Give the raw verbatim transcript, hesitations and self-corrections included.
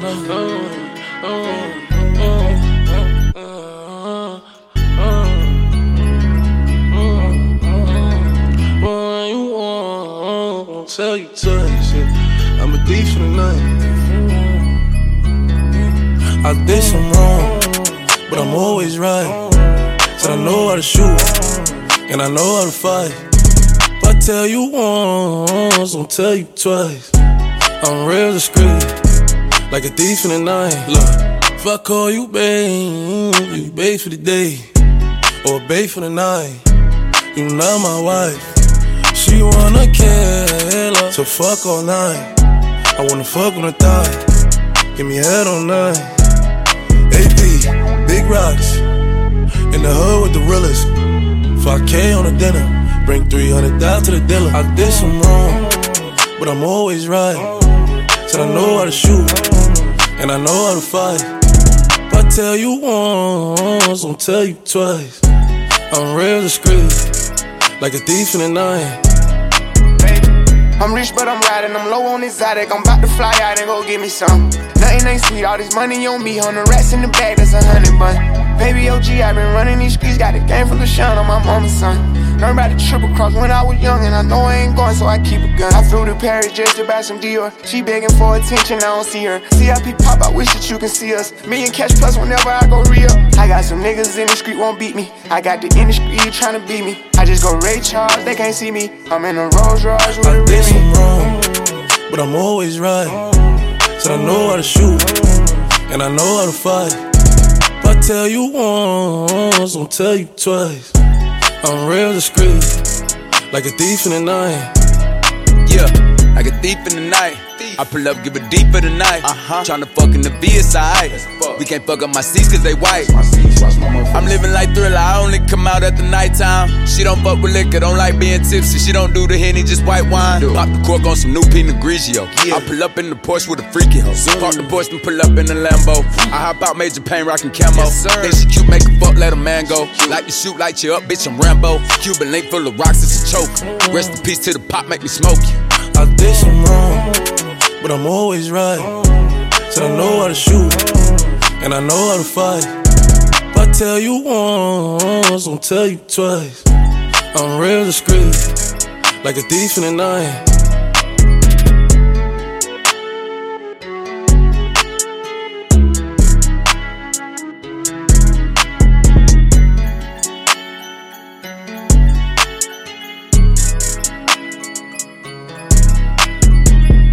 What you want? Tell you twice. I'm a thief for the night. I did some wrong, but I'm always right. Said I know how to shoot, and I know how to fight. If I tell you once, I'll tell you twice. I'm real discreet, like a thief in the night. Look, if I call you babe, you babe for the day, or babe for the night. You not my wife. She wanna kill her, so fuck all night. I wanna fuck on the thigh, give me head all night. A P, big rocks, in the hood with the realest. five K on the dinner, bring three hundred down to the dealer. I did some wrong, but I'm always right. Said I know how to shoot, and I know how to fight. If I tell you once, I'll tell you twice. I'm real discreet, like a thief in the night. I'm rich but I'm riding, I'm low on exotic. I'm about to fly out and go get me some. Nothing ain't sweet, all this money on me. On the rats in the bag, that's a hundred bun. Baby O G, I been running these streets. Got a game full of shine on my mama's son. Learned about the triple cross when I was young, and I know I ain't going, so I keep a gun. I flew to Paris just to buy some Dior. She begging for attention, I don't see her. C I P pop, I wish that you can see us. Million cash plus whenever I go real. I got some niggas in the street won't beat me. I got the industry tryna beat me. I just go Ray Charles, they can't see me. I'm in a Rolls Royce with a I did Remy. some wrong, but I'm always right. Said I know how to shoot, and I know how to fight. If I tell you once, I'll tell you twice. I'm real discreet, like a thief in the night. Yeah, like a thief in the night. I pull up, give it deep for the night. Uh-huh. Tryna fuck in the V S I. We can't fuck up my seats cause they white. I'm living like Thriller, I only come out at the nighttime. She don't fuck with liquor, don't like being tipsy. She don't do the Henny, just white wine. Pop the cork on some new Pinot Grigio. I pull up in the Porsche with a freaky hoe. Park the Porsche and pull up in the Lambo. I hop out Major Payne rockin' camo. Then she cute, make a fuck, let a man go. Like to shoot, light you up, bitch, I'm Rambo. Cuban link full of rocks, it's a choke. Rest in peace to the pop, make me smoke you. I did some wrong, but I'm always right. Said I know how to shoot, and I know how to fight. If I tell you once, I'll tell you twice. I'm real discreet, like a thief in the night.